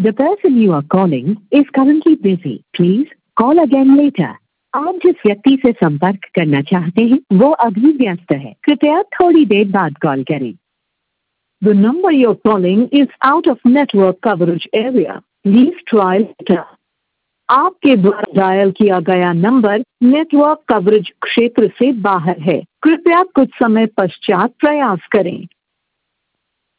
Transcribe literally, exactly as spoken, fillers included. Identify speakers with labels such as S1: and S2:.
S1: The person you are calling is currently busy. Please call again later. आप जिस व्यक्ति से संपर्क करना चाहते हैं वो अभी व्यस्त है, कृपया थोड़ी देर बाद कॉल करें। The number you're calling is out of network coverage area. Please try later. आपके द्वारा डायल किया गया नंबर नेटवर्क कवरेज क्षेत्र से बाहर है, कृपया कुछ समय पश्चात प्रयास करें।